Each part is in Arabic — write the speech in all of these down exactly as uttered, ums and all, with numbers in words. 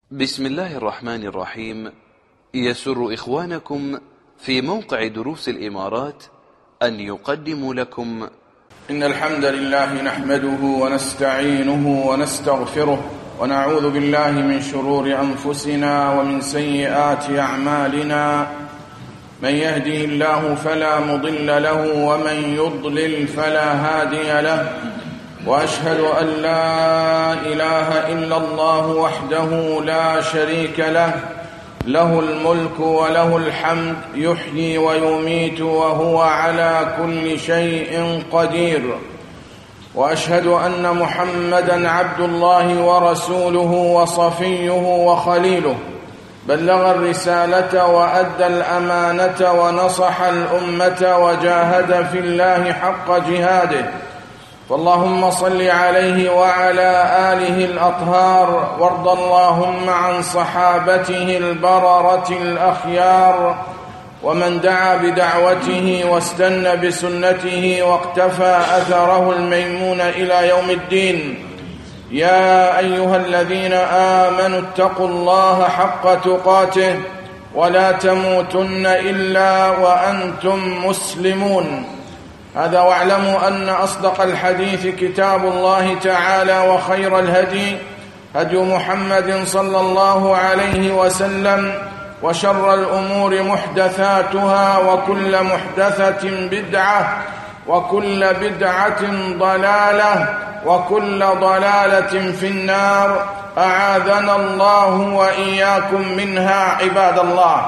بسم الله الرحمن الرحيم. يسر إخوانكم في موقع دروس الإمارات أن يقدموا لكم إن الحمد لله نحمده ونستعينه ونستغفره ونعوذ بالله من شرور أنفسنا ومن سيئات أعمالنا. من يهده الله فلا مضل له ومن يضلل فلا هادي له، وأشهد أن لا إله إلا الله وحده لا شريك له، له الملك وله الحمد، يحيي ويميت وهو على كل شيء قدير. وأشهد أن محمدًا عبد الله ورسوله وصفيه وخليله، بلغ الرسالة وأدى الأمانة ونصح الأمة وجاهد في الله حق جهاده. فاللهم صل عليه وعلى آله الأطهار، وارض اللهم عن صحابته البررة الأخيار، ومن دعا بدعوته واستنى بسنته واقتفى أثره الميمون إلى يوم الدين. يا أيها الذين آمنوا اتقوا الله حق تقاته ولا تموتن إلا وأنتم مسلمون. هذا واعلموا أن أصدق الحديث كتاب الله تعالى، وخير الهدي هدي محمد صلى الله عليه وسلم، وشر الأمور محدثاتها، وكل محدثة بدعة، وكل بدعة ضلالة، وكل ضلالة في النار، أعاذنا الله وإياكم منها. عباد الله،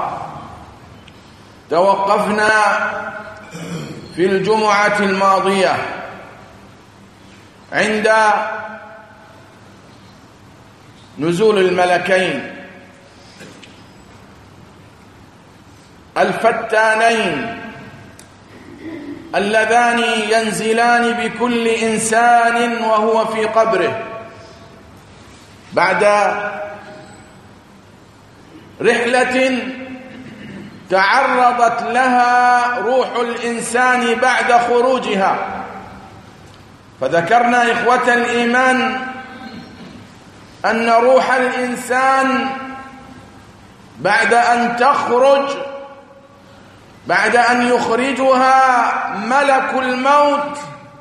توقفنا في الجمعة الماضية عند نزول الملكين الفتانين اللذان ينزلان بكل إنسان وهو في قبره بعد رحلة تعرضت لها روح الإنسان بعد خروجها. فذكرنا إخوة الإيمان أن روح الإنسان بعد أن تخرج، بعد أن يخرجها ملك الموت،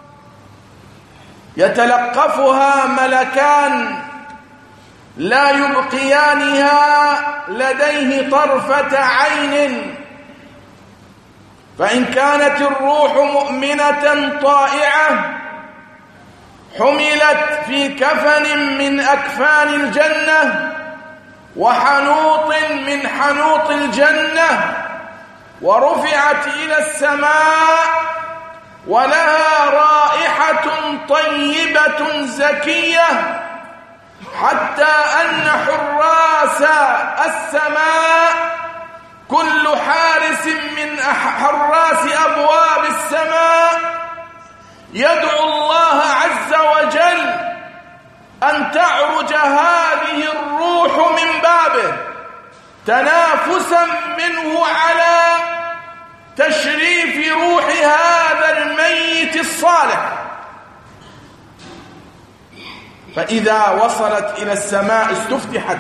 يتلقفها ملكان لا يبقيانها لديه طرفة عين. فإن كانت الروح مؤمنة طائعة حملت في كفن من أكفان الجنة وحنوط من حنوط الجنة، ورفعت إلى السماء، ولها رائحة طيبة زكية، حتى أن حراس السماء، كل حارس من حراس أبواب السماء، يدعو الله عز وجل أن تعرج هذه الروح من بابه، تنافسا منه على تشريف روح هذا الميت الصالح. فإذا وصلت إلى السماء استفتحت،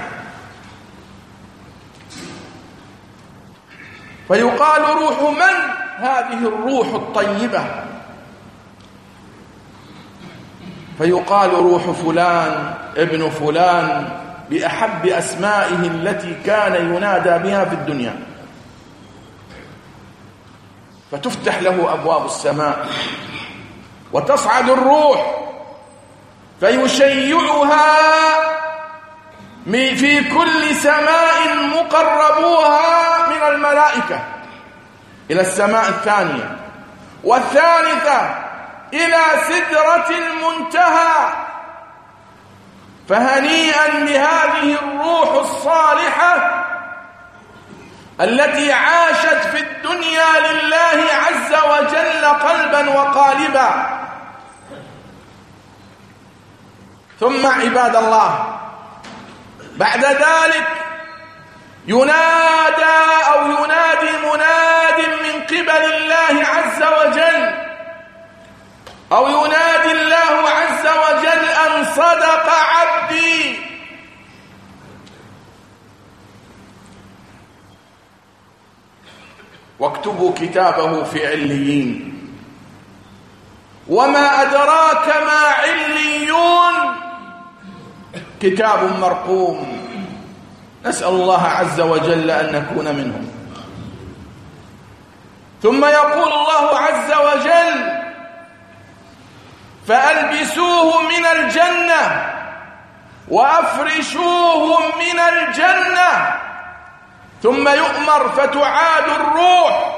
فيقال: روح من هذه الروح الطيبة؟ فيقال: روح فلان ابن فلان، بأحب أسمائه التي كان ينادى بها في الدنيا. فتفتح له أبواب السماء وتصعد الروح، فيشيعها في كل سماء مقربوها من الملائكة إلى السماء الثانية والثالثة إلى سدرة المنتهى. فهنيئا لهذه الروح الصالحة التي عاشت في الدنيا لله عز وجل قلبا وقالبا. ثم عباد الله، بعد ذلك ينادى أو ينادي مناد من قبل الله عز وجل، أو ينادي الله عز وجل أن صدق عبدي، واكتبوا كتابه في عليين. وما أدراك ما عليون، كتاب مرقوم. نسأل الله عز وجل أن نكون منهم. ثم يقول الله عز وجل: فألبسوه من الجنة وأفرشوه من الجنة، ثم يؤمر فتعاد الروح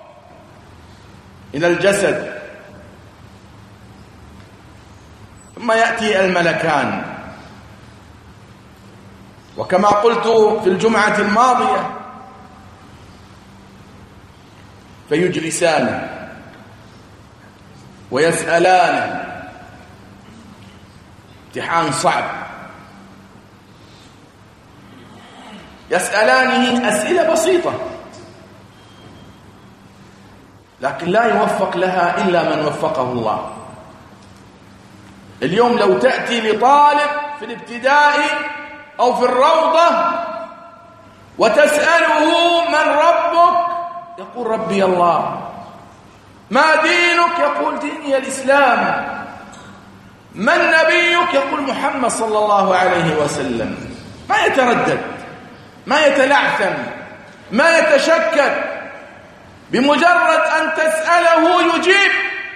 إلى الجسد، ثم يأتي الملكان. وكما قلت في الجمعة الماضية، فيجلسان ويسألان، امتحان صعب، يسألانه أسئلة بسيطة لكن لا يوفق لها إلا من وفقه الله. اليوم لو تأتي لطالب في الابتدائي أو في الروضة وتسأله: من ربك؟ يقول: ربي الله. ما دينك؟ يقول: ديني الإسلام. من نبيك؟ يقول: محمد صلى الله عليه وسلم. ما يتردد، ما يتلعثم، ما يتشكك، بمجرد أن تسأله يجيب.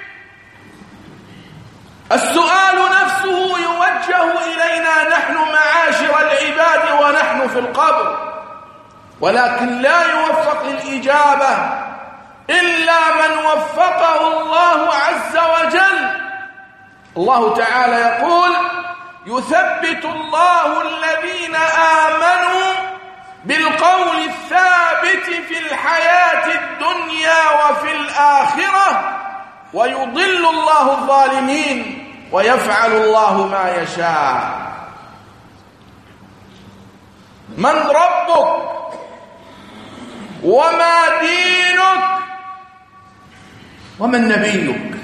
السؤال نفسه يوجه إلينا نحن معاشر العباد ونحن في القبر، ولكن لا يوفق للإجابة إلا من وفقه الله عز وجل. الله تعالى يقول: يثبت الله الذين آمنوا بالقول الثابت في الحياة الدنيا وفي الآخرة، ويضل الله الظالمين، ويفعل الله ما يشاء. من ربك؟ وما دينك؟ ومن نبيك؟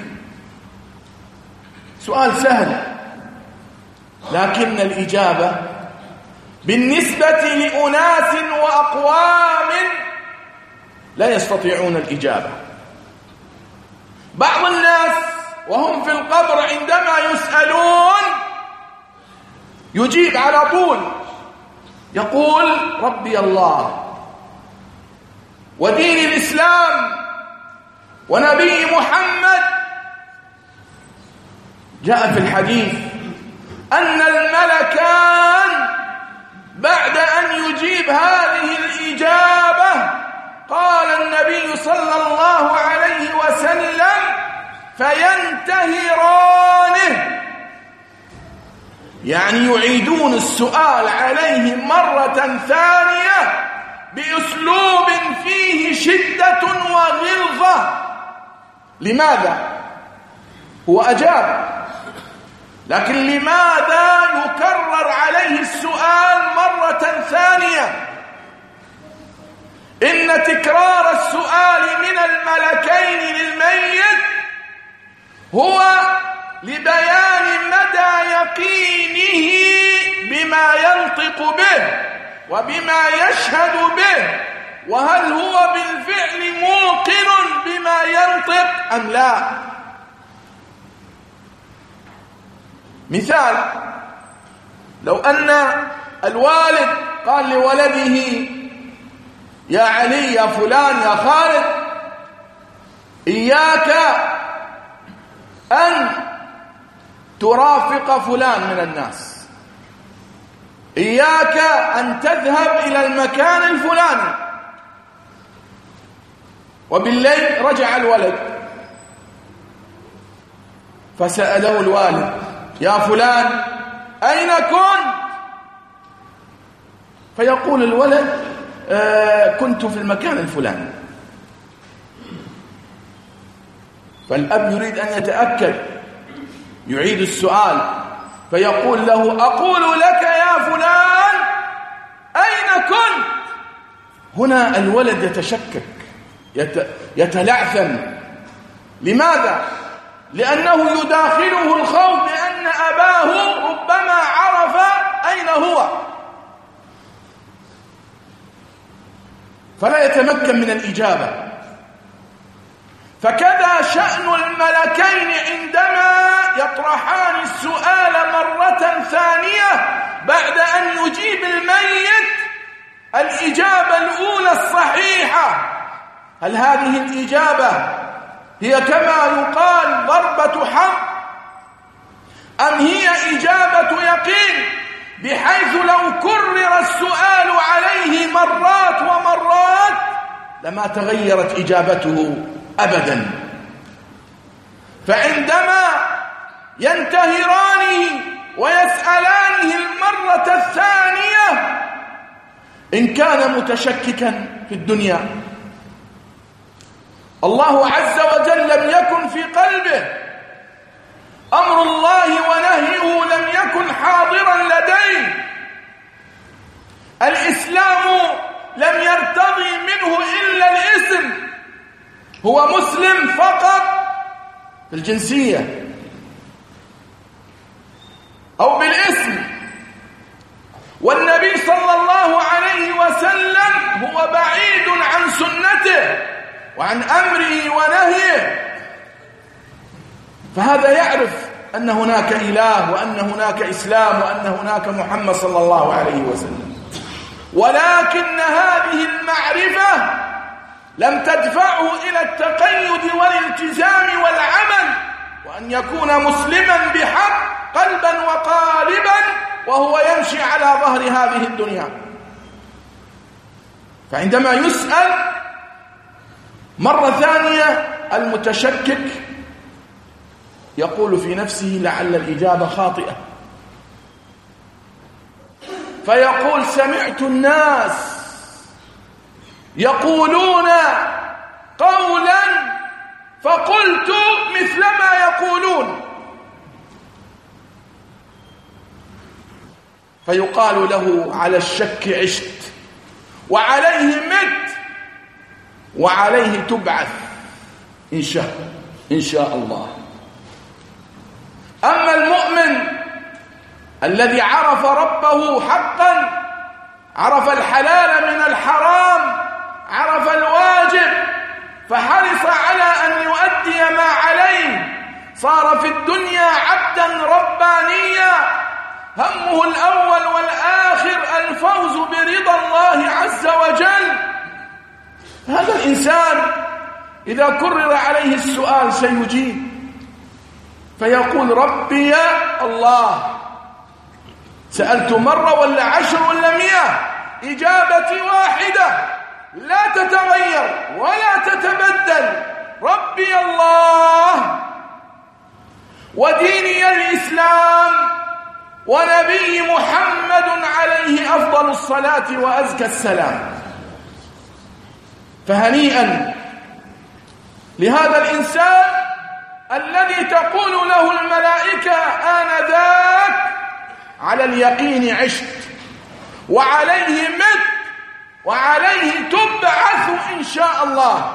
سؤال سهل، لكن الإجابة بالنسبة لأناس وأقوام لا يستطيعون الإجابة. بعض الناس وهم في القبر عندما يسألون يجيب على طول، يقول: ربي الله، ودين الإسلام، ونبي محمد. جاء في الحديث أن الملكان بعد أن يجيب هذه الإجابة قال النبي صلى الله عليه وسلم: فينتهرانه، يعني يعيدون السؤال عليه مرة ثانية بأسلوب فيه شدة وغلظة. لماذا؟ هو أجاب، لكن لماذا يكرر عليه السؤال مرة ثانية؟ إن تكرار السؤال من الملكين للميت هو لبيان مدى يقينه بما ينطق به وبما يشهد به، وهل هو بالفعل موقن بما ينطق أم لا. مثال: لو أن الوالد قال لولده: يا علي، يا فلان، يا خالد، إياك أن ترافق فلان من الناس، إياك أن تذهب إلى المكان الفلاني. وبالليل رجع الولد فسأله الوالد: يا فلان، أين كنت؟ فيقول الولد: آه كنت في المكان الفلاني. فالأب يريد أن يتأكد، يعيد السؤال فيقول له: أقول لك يا فلان، أين كنت؟ هنا الولد يتشكك، يت... يتلعثم. لماذا؟ لأنه يداخله الخوف بأن أباه ربما عرف أين هو، فلا يتمكن من الإجابة. فكذا شأن الملكين عندما يطرحان السؤال مرة ثانية بعد أن يجيب الميت الإجابة الأولى الصحيحة. هل هذه الإجابة هي كما يقال ضربة حق، أم هي إجابة يقين بحيث لو كرر السؤال عليه مرات ومرات لما تغيرت إجابته أبدا؟ فعندما ينتهرانه ويسألانه المرة الثانية إن كان متشككا في الدنيا الله عز وجل لم يكن في قلبه، أمر الله ونهيه لم يكن حاضرا لديه، الإسلام لم يرتضي منه إلا الاسم، هو مسلم فقط في الجنسية أو بالاسم، والنبي صلى الله عليه وسلم هو بعيد عن سنته وعن أمره ونهيه. فهذا يعرف أن هناك إله وأن هناك إسلام وأن هناك محمد صلى الله عليه وسلم، ولكن هذه المعرفة لم تدفعه إلى التقيد والالتزام والعمل وأن يكون مسلما بحق قلبا وقالبا وهو يمشي على ظهر هذه الدنيا. فعندما يسأل مرة ثانية المتشكك يقول في نفسه لعل الإجابة خاطئة، فيقول سمعت الناس يقولون قولا فقلت مثل ما يقولون، فيقال له على الشك عشت وعليه مت وعليه تبعث إن شاء إن شاء الله. أما المؤمن الذي عرف ربه حقا، عرف الحلال من الحرام، عرف الواجب، فحرص على أن يؤدي ما عليه، صار في الدنيا عبدا ربانيا، همه الأول والآخر الفوز برضا الله عز وجل. هذا الإنسان إذا كرر عليه السؤال سيجيب، فيقول ربي يا الله، سألت مرة ولا عشر ولا مئة، إجابتي واحدة لا تتغير ولا تتبدل، ربي الله وديني الإسلام ونبي محمد عليه أفضل الصلاة وأزكى السلام. فهنيئا لهذا الإنسان الذي تقول له الملائكة آنذاك على اليقين عشت وعليه مت وعليه تبعث إن شاء الله.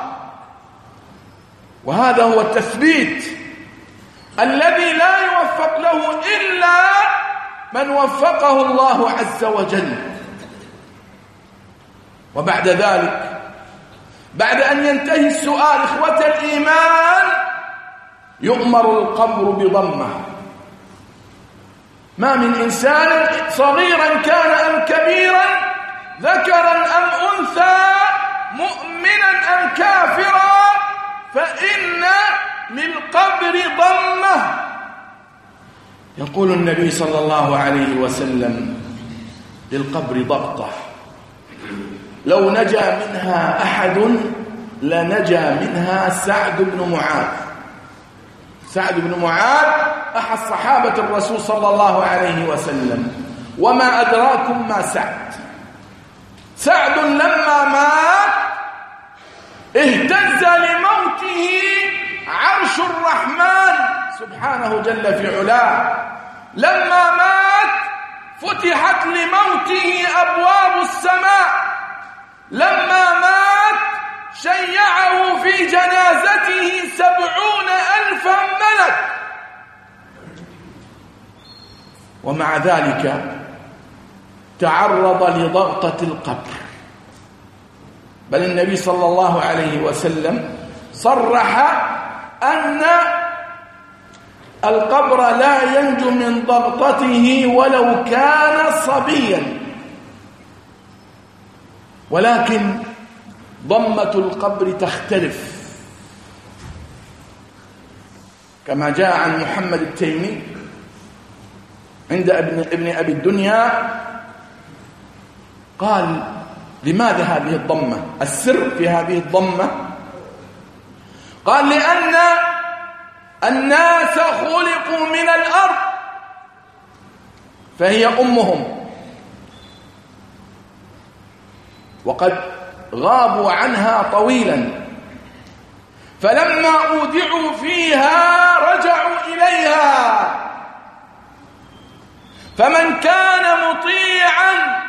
وهذا هو التثبيت الذي لا يوفق له إلا من وفقه الله عز وجل. وبعد ذلك بعد أن ينتهي السؤال إخوة الإيمان يؤمر القبر بضمه. ما من إنسان صغيرا كان أم كبيرا، ذكرا أم أنثى، مؤمنا أم كافرا، فإن للقبر ضمه. يقول النبي صلى الله عليه وسلم للقبر ضبطه، لو نجا منها أحد لنجا منها سعد بن معاذ. سعد بن معاذ أحد صحابة الرسول صلى الله عليه وسلم، وما أدراكم ما سعد. سعد لما مات اهتز لموته عرش الرحمن سبحانه جل في علاه. لما مات فتحت لموته أبواب السماء. لما مات شيعه في جنازته سبعون ألفا ملك. ومع ذلك تعرض لضغطة القبر، بل النبي صلى الله عليه وسلم صرح أن القبر لا ينجو من ضغطته ولو كان صبيا، ولكن ضمة القبر تختلف، كما جاء عن محمد التيمي عند ابن, ابن أبي الدنيا قال: لماذا هذه الضمة؟ السر في هذه الضمة قال: لأن الناس خلقوا من الأرض فهي أمهم، وقد غابوا عنها طويلا، فلما أودعوا فيها رجعوا إليها، فمن كان مطيعا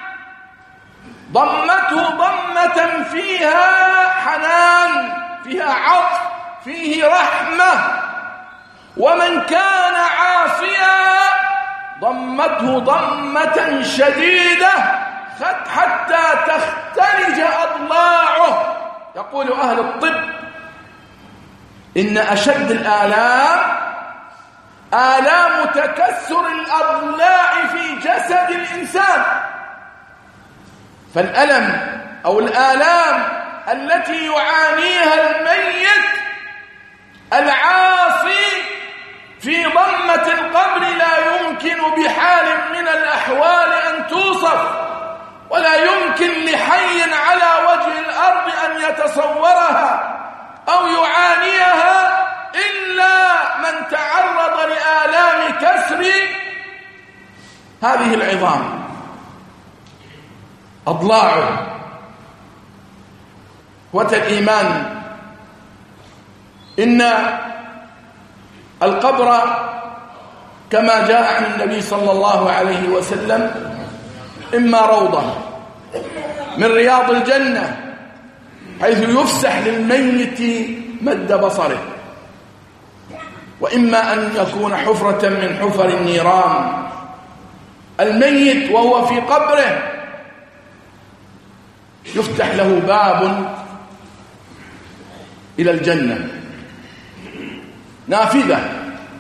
ضمته ضمة فيها حنان، فيها عطف، فيه رحمة، ومن كان عاصيا ضمته ضمة شديدة حتى تختلج أضلاعه. يقول أهل الطب إن أشد الآلام آلام تكسر الأضلاع في جسد الإنسان، فالألم أو الآلام التي يعانيها الميت العاصي في ضمة القبر لا يمكن بحال من الأحوال أن توصف، ولا يمكن لحي على وجه الأرض أن يتصورها أو يعانيها إلا من تعرض لآلام كسر هذه العظام أضلاعه. إخوة الإيمان، إن القبر كما جاء عن النبي صلى الله عليه وسلم إما روضة من رياض الجنة حيث يفسح للميت مد بصره، وإما أن يكون حفرة من حفر النيران. الميت وهو في قبره يفتح له باب إلى الجنة، نافذة،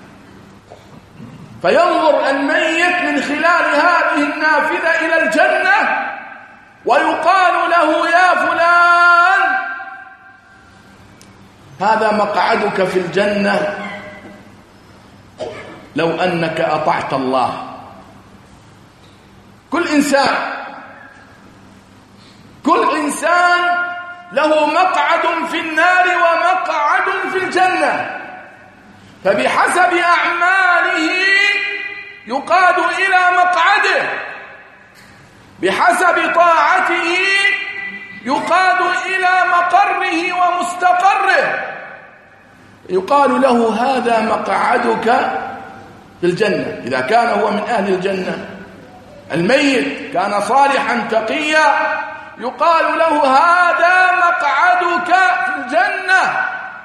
فينظر الميت من خلال هذه النافذة إلى الجنة، ويقال له: يا فلان، هذا مقعدك في الجنة لو أنك أطعت الله. كل إنسان كل إنسان له مقعد في النار ومقعد في الجنة، فبحسب أعماله يقاد إلى مقعده، بحسب طاعته يقاد إلى مقره ومستقره، يقال له: هذا مقعدك في الجنة. إذا كان هو من أهل الجنة، الميت كان صالحا تقيا، يقال له: هذا مقعدك في الجنة.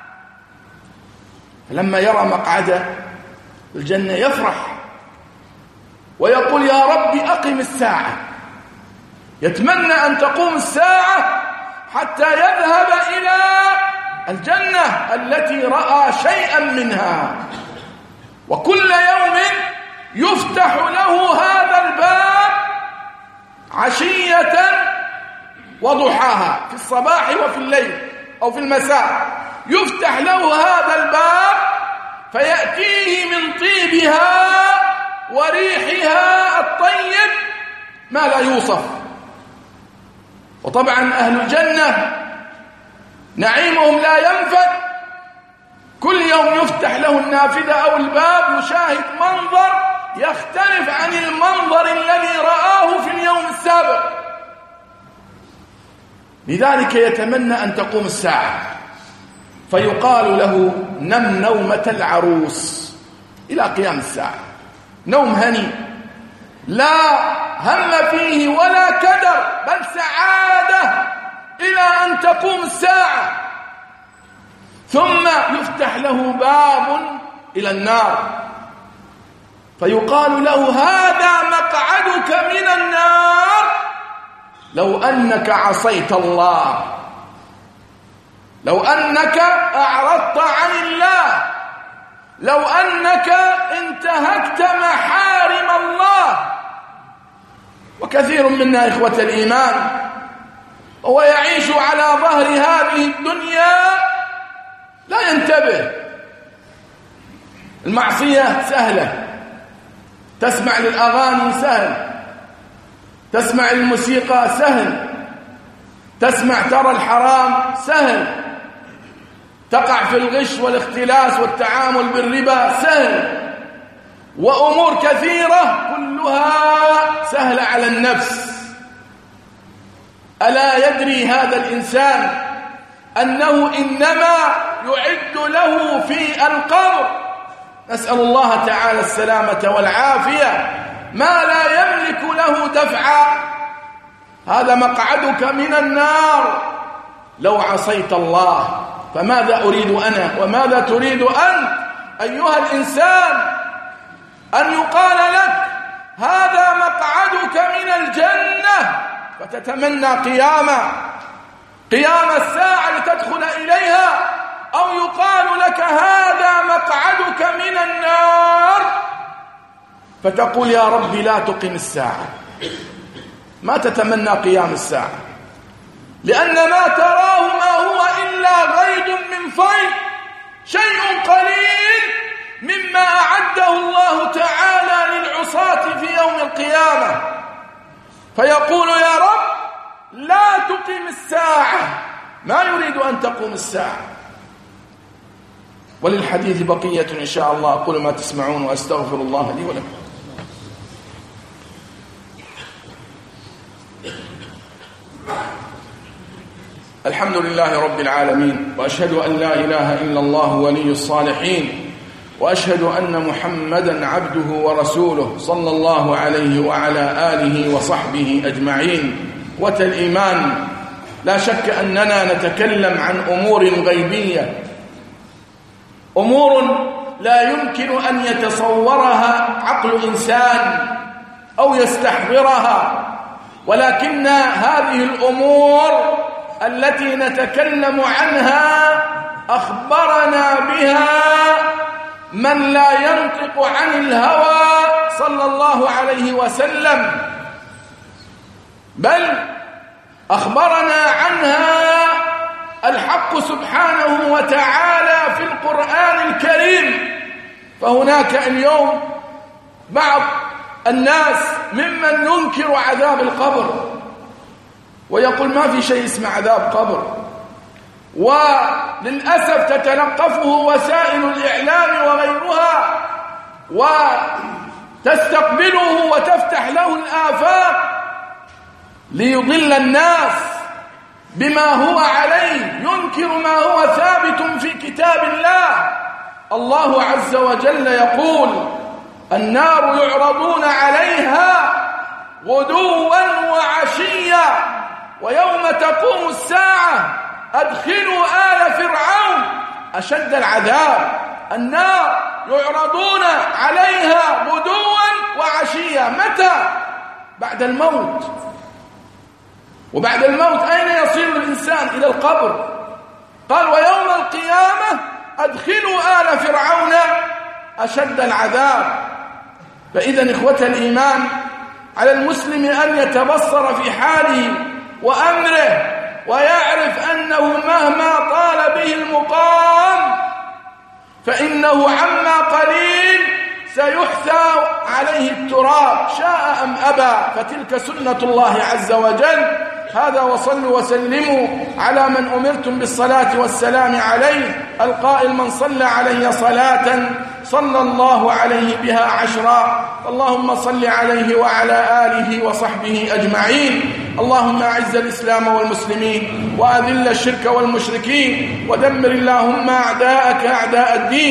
فلما يرى مقعده في الجنة يفرح ويقول: يا رب أقم الساعة. يتمنى أن تقوم الساعة حتى يذهب إلى الجنة التي رأى شيئا منها. وكل يوم يفتح له هذا الباب عشية وضحاها، في الصباح وفي الليل أو في المساء، يفتح له هذا الباب فيأتيه من طيبها وريحها الطيب ما لا يوصف. وطبعا أهل الجنة نعيمهم لا ينفد، كل يوم يفتح له النافذة أو الباب يشاهد منظر يختلف عن المنظر الذي رآه في اليوم السابق، لذلك يتمنى أن تقوم الساعة، فيقال له: نم نومة العروس إلى قيام الساعة، نوم هني لا هم فيه ولا كدر، بل سعادة إلى أن تقوم الساعة. ثم يفتح له باب إلى النار فيقال له: هذا مقعدك من النار لو أنك عصيت الله. لو أنك أعرضت عن الله، لو أنك انتهكت محارم الله. وكثير منا إخوة الإيمان هو يعيش على ظهر هذه الدنيا لا ينتبه. المعصية سهلة، تسمع للأغاني سهل، تسمع الموسيقى سهل، تسمع ترى الحرام سهل، تقع في الغش والاختلاس والتعامل بالربا سهل، وأمور كثيرة كلها سهلة على النفس. ألا يدري هذا الإنسان أنه إنما يعد له في القبر، نسأل الله تعالى السلامة والعافية، ما لا يملك له دفعا. هذا مقعدك من النار لو عصيت الله. فماذا أريد أنا وماذا تريد أنت أيها الإنسان؟ أن يقال لك هذا مقعدك من الجنة فتتمنى قيامة قيام الساعة لتدخل إليها، أو يقال لك هذا مقعدك من النار فتقول يا ربي لا تقم الساعة. ما تتمنى قيام الساعة، لأن ما تراه ما هو إلا غيد من فيض، شيء قليل مما أعده الله تعالى للعصاة في يوم القيامة. فيقول يا رب لا تقم الساعة، ما يريد أن تقوم الساعة. وللحديث بقية إن شاء الله. أقول ما تسمعون وأستغفر الله لي ولكم. الحمد لله رب العالمين، وأشهد أن لا إله إلا الله ولي الصالحين، وأشهد أن محمدا عبده ورسوله صلى الله عليه وعلى آله وصحبه أجمعين. والإيمان لا شك أننا نتكلم عن أمور غيبية، أمور لا يمكن أن يتصورها عقل إنسان أو يستحضرها، ولكن هذه الأمور التي نتكلم عنها أخبرنا بها من لا ينطق عن الهوى صلى الله عليه وسلم، بل أخبرنا عنها الحق سبحانه وتعالى في القرآن الكريم. فهناك اليوم بعض الناس ممن ينكر عذاب القبر ويقول ما في شيء اسمه عذاب قبر، وللأسف تتلقفه وسائل الإعلام وغيرها وتستقبله وتفتح له الآفاق ليضل الناس بما هو عليه، ينكر ما هو ثابت في كتاب الله. الله عز وجل يقول النار يعرضون عليها غدوا وعشيا ويوم تقوم الساعة أدخلوا آل فرعون أشد العذاب. النار يعرضون عليها غدوا وعشيا، متى؟ بعد الموت. وبعد الموت أين يصير الإنسان؟ إلى القبر. قال ويوم القيامة أدخلوا آل فرعون أشد العذاب. فإذا إخوة الإيمان على المسلم أن يتبصر في حاله وأمره ويعرف أنه مهما طال به المقام فإنه عما قليل سيحثى عليه التراب شاء أم أبى، فتلك سنة الله عز وجل. هذا وصلوا وسلموا على من أمرتم بالصلاة والسلام عليه، القائل من صلى علي صلاة صلى الله عليه بها عشرا. اللهم صل عليه وعلى آله وصحبه أجمعين. اللهم أعز الإسلام والمسلمين وأذل الشرك والمشركين ودمر اللهم أعداءك أعداء الدين.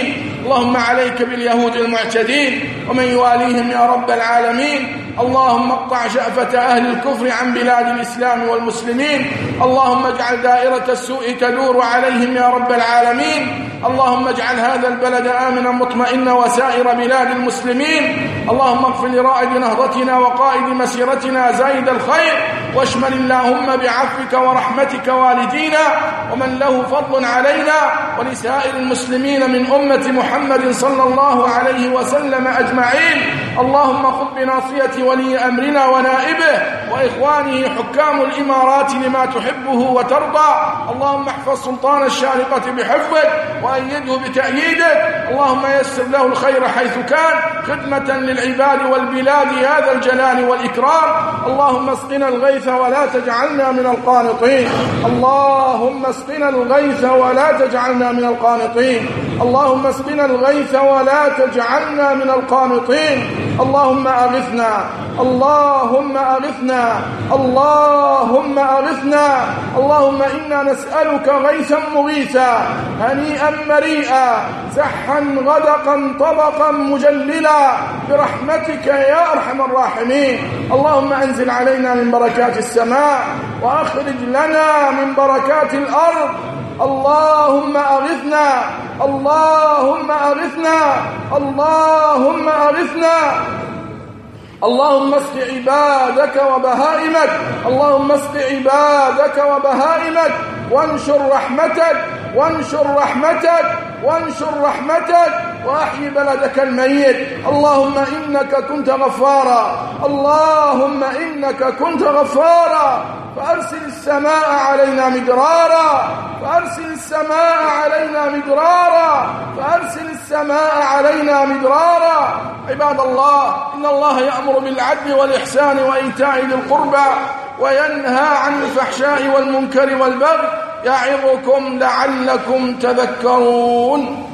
اللهم عليك باليهود المعتدين ومن يواليهم يا رب العالمين. اللهم اقطع شأفة أهل الكفر عن بلاد الإسلام والمسلمين. اللهم اجعل دائرة السوء تدور عليهم يا رب العالمين. اللهم اجعل هذا البلد آمنا مطمئنا وسائر بلاد المسلمين. اللهم اغفر لرائد نهضتنا وقائد مسيرتنا زايد الخير، واشمل اللهم بعفوك ورحمتك والدينا ومن له فضل علينا ولسائر المسلمين من أمة محمد صلى الله عليه وسلم أجمعين. اللهم خذ بناصية ولي أمرنا ونائبه وإخوانه حكام الإمارات لما تحبه وترضى. اللهم احفظ سلطان الشارقة بحفظك وأيده بتأييدك. اللهم يسر له الخير حيث كان خدمة للعباد والبلاد يا ذا الجلال والإكرام. اللهم اسقنا الغيث ولا تجعلنا من القانطين. اللهم اسقنا الغيث ولا تجعلنا من القانطين. اللهم اسقنا الغيث ولا تجعلنا من القانطين. اللهم أغثنا، اللهم أغثنا، اللهم أغثنا. اللهم إنا نسألك غيثا مغيثا هنيئا مريئا زحا غدقا طبقا مجللا برحمتك يا أرحم الراحمين. اللهم أنزل علينا من بركات السماء وأخرج لنا من بركات الأرض. اللهم أغثنا، اللهم أغثنا، اللهم أغثنا. اللهم اسق عبادك وبهائمك، اللهم اسق عبادك وبهائمك وانشر رحمتك، وانشر رحمتك، وانشر رحمتك وأحيي بلدك الميت. اللهم إنك كنت غفارا، اللهم إنك كنت غفارا، فأرسل السماء علينا مدرارا، فأرسل السماء علينا مدرارا، فأرسل السماء علينا مدرارا. عباد الله، إن الله يأمر بالعدل والإحسان وإيتاء ذي القربى وينهى عن الفحشاء والمنكر والبغي يعظكم لعلكم تذكرون.